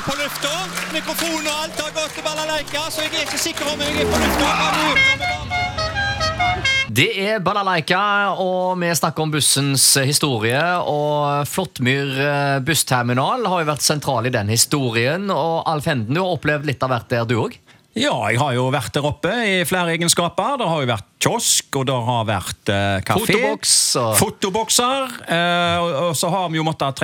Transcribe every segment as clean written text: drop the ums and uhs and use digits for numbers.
jeg på lufta. Mikrofon og alt har gått til balalaika, så jeg ikke sikker om jeg på lufta. Det Balalaika, og vi snakker om bussens historie, og Flåttmyr bussterminal har jo vært sentral i den historien, og Alf Henden, du har opplevd litt av hvert der du også? Ja, jeg har jo vært der oppe i flere egenskaper. Det har jo vært kiosk, og det har vært kafé. Fotobokser. Og så har vi jo måttet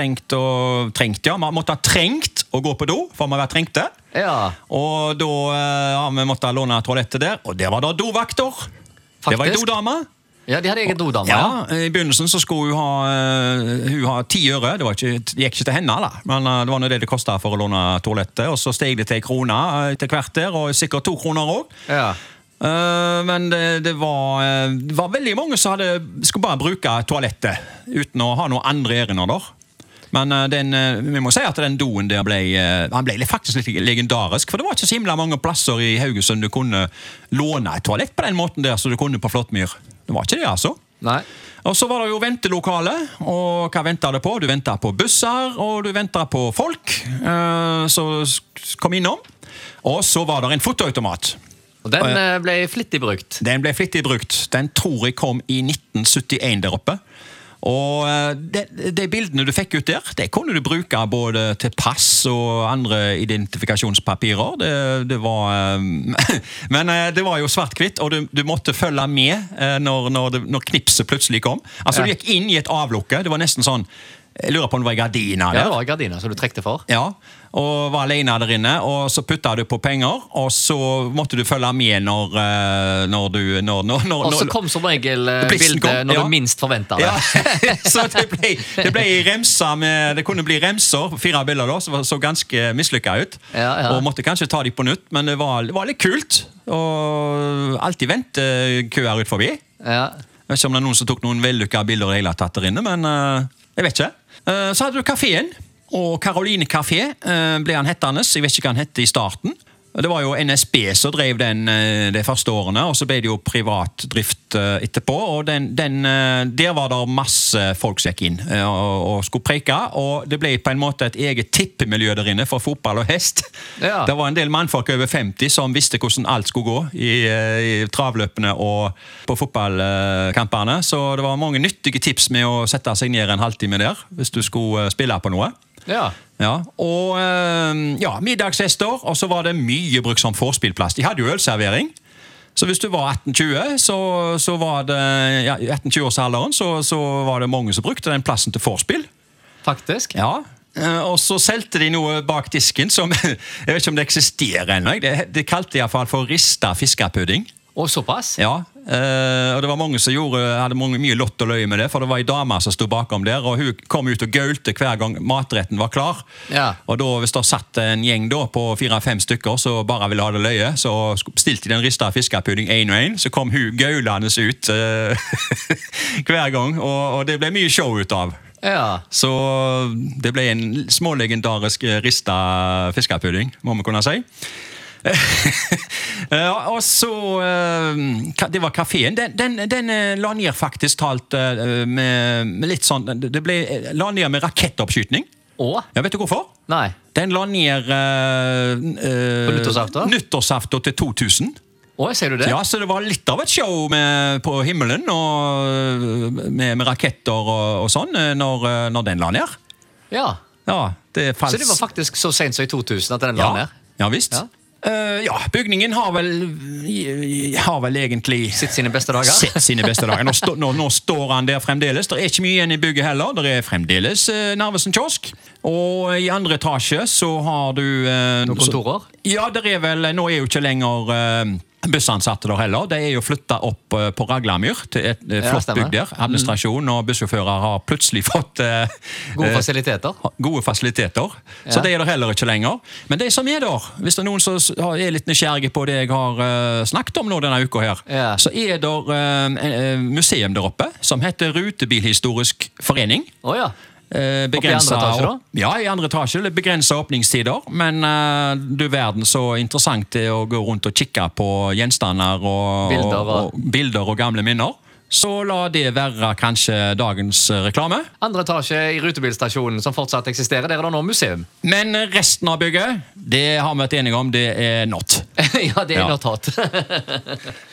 ha trengt å gå på do, for vi har vært trengte. Ja. Og da har vi måttet låne toalettet der, og der var det dovakter. Faktisk? Det var en dodame. Ja, de hadde egen dodame. Ja, i begynnelsen så skulle hun ha 10 øre. Det gikk ikke til henne, da. Men det var det kostet for å låne toalettet. Og så steg det til 1 krone etter hvert der, og sikkert 2 kroner også. Ja. Men det var veldig mange som skulle bare bruke toalettet, uten å ha noen andre ærender der. Men vi må si at den doen der ble faktisk litt legendarisk, for det var ikke så himla mange plasser i Haugesund du kunne låne et toalett på den måten der, så du kunne på Flåttmyr. Det var ikke det, altså. Nei. Og så var det jo ventelokale, og hva ventet du på? Du ventet på busser, og du ventet på folk, så kom innom. Og så var det en fotoautomat. Og den ble flittig brukt. Den ble flittig brukt. Den tror jeg kom i 1971 der oppe. Og de bildene du fikk ut der, det kunne du bruke både til pass og andre identifikasjonspapirer. Det var men det var jo svart-hvitt, og du måtte følge med når knipset plutselig kom. Altså du gikk inn i et avlukke. Det var nesten sånn, jeg lurer på om det var gardiner der. Ja, det var gardiner som du trekte for. Ja, og var alene der inne, og så puttet du på penger, og så måtte du følge med når du... Og så kom som regel bildet når du minst forventet det. Ja, så det ble remsa med, det kunne bli remser, 4 bilder da, som så ganske mislykket ut, og måtte kanskje ta de på nytt, men det var litt kult, og alltid ventekøer ut forbi. Ja. Jeg vet ikke om det er noen som tok noen vellykkede bilder i hele tatt der inne, men jeg vet ikke. Så hadde du kaféen, og Caroline Café ble han hettende. Jeg vet ikke hva han hette i starten. Det var jo NSB som drev den de første årene, og så ble det jo privat drift etterpå, og der var det masse folk som gikk inn og skulle preke, og det ble på en måte et eget tippemiljø der inne for fotball og hest. Ja. Det var en del mannfolk over 50 som visste hvordan alt skulle gå i travløpene og på fotballkampene, så det var mange nyttige tips med å sette seg ned en halvtime der, hvis du skulle spille på noe. Ja. Ja, og middagsfester, og så var det mye brukt som forspillplass. De hadde jo ølservering, så hvis du var 18-20, så var det, i 18-20-årsalderen, så var det mange som brukte den plassen til forspill. Faktisk? Ja, og så selte de noe bak disken som, jeg vet ikke om det eksisterer ennå, det kalte i hvert fall for rista fiskepudding. Og såpass? Ja, og det var mange som hadde mye lott og løye med det, for det var en dame som stod bakom der, og hun kom ut og gaulte hver gang matretten var klar. Ja. Og da, hvis det satt en gjeng da på 4-5 stykker, så bare ville ha det løye, så stilte de den rista fiskepudding 1 og 1, så kom hun gaulende ut hver gang, og det ble mye show ut av. Ja. Så det ble en smålegendarisk rista fiskepudding, må man kunne si. Og så det var kaféen. Den la ned faktisk talt med litt sånn, det ble la ned med rakettoppskytning. Ja, vet du hvorfor? Nei. Den la ned på nyttårsaften til 2000. Ser du det? Ja, så det var litt av et show på himmelen og med raketter og sånn når den la ned. Ja. Ja, så det var faktisk så sent som i 2000 at den la ned? Ja, visst. Ja. Bygningen har vel egentlig sett sine beste dager. Nå står han der fremdeles. Det er ikke mye igjen i bygget heller. Det er fremdeles Narvesen kiosk. Og i andre etasje så har du noen kontorer? Ja, nå er jo ikke lenger bussansatte der heller. De er jo flyttet opp på Raglamyr til et flott bygg der. Administrasjon og bussjåfører har plutselig fått gode fasiliteter. Så det er der heller ikke lenger. Men de som er der, hvis det er noen som er litt nysgjerrige på det jeg har snakket om nå denne uka her, så er der museum der oppe som heter Rutebilhistorisk Forening. Ja. I andre etasje da? Ja, i andre etasje. Det begrenset åpningstider, men du verden så interessant det å gå rundt og kikke på gjenstander og bilder og gamle minner. Så la det være kanskje dagens reklame. Andre etasje i rutebilstasjonen som fortsatt eksisterer, der er det nå museum. Men resten av bygget, det har vi vært enige om, det er not. Ja, det er not hot.